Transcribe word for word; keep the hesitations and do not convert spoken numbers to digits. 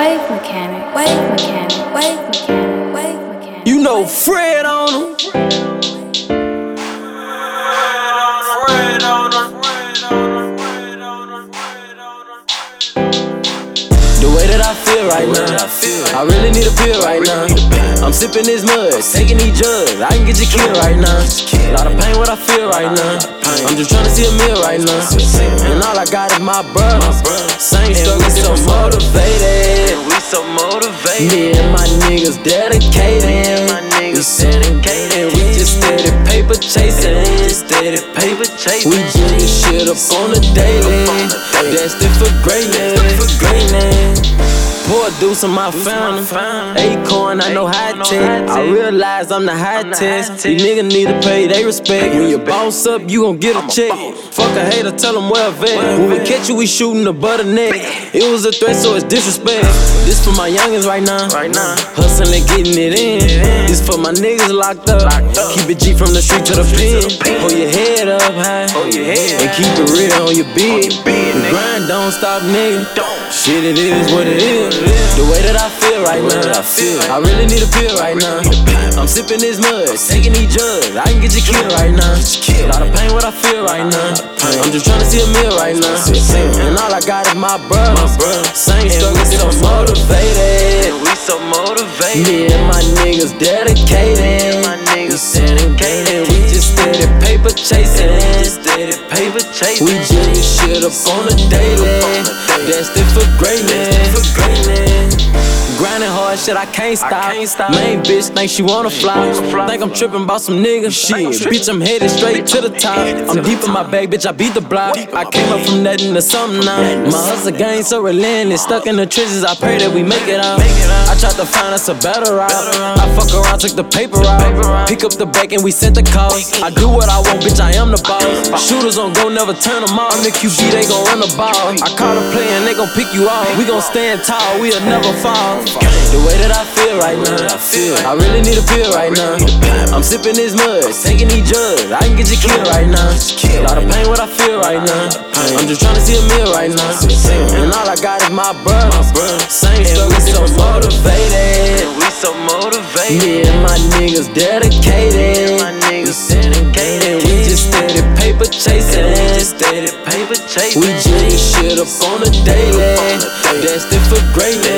wave mechanic, wave mechanic, wave mechanic, wave mechanic. You know Fred on him. Fred on him. The way that I feel right now, I really need a pill right now. I'm sipping this mud, taking these drugs, I can get you killed right now. A lot of pain what I feel right now. I'm just trying to see a meal right now. And all I got is my brother. Same struggle, so motivated. We so motivated. Me and my niggas dedicated. We dedicated. We just steady paper chasing. Steady paper chasing. We do this shit up on the daily. Destined for greatness. For greatness. Pour a deuce on my fountain. Acorn, I know high tech. I realize I'm the high test. These niggas need to pay they respect. When you boss up, you gon' get a check. Fuck a hater, tell them where vet. When we catch you, we shooting the butter neck. It was a threat, so it's disrespect. This for my youngins right now. Hustling, getting it in. This for my niggas locked up. Keep it G from the street to the pen. Hold your head up high. And keep it real on your beat. The grind don't stop, nigga. Shit, it is what it is. The way that I feel right now, I really need a pill right now. I'm sipping this mud, taking these drugs, I can get you killed right now. A lot of pain what I feel right now. I'm just trying to see a meal right now. And all I got is my brother. Same struggle, so motivated. We so motivated. Me and my niggas dedicated. My niggas dedicated. We just steady paper chasing. Steady paper chasing. We do this shit up on the daily. Destined for greatness. For greatness. Grinding hard, shit, I can't stop. Main bitch think she wanna fly. Think I'm tripping about some niggas. Shit, bitch, I'm headed straight to the top. I'm deep in my bag, bitch, I beat the block. I came up from nothing to something now. My hustle game so relentless. Stuck in the trenches, I pray that we make it out. I tried to find us a better route. I fuck around, took the paper out. Pick up the bag and we sent the calls. I do what I want, bitch, I am the boss. Shooters on go, never turn them off. I'm the Q B, they gon' run the ball. I call a play and they gon' pick you off. We gon' stand tall, we'll never fall. The way that I feel right now, I really need a pill right now. I'm sipping this mud, taking these drugs, I can get you killed right now. A lot of pain what I feel right now. I'm just trying to see a meal right now. And all I got is my brother. Same struggle, so motivated. We so motivated. Me and my niggas dedicated. My niggas dedicated. We just steady paper chasing. Steady paper chasing. We do this shit up on the daily. Destined for greatness.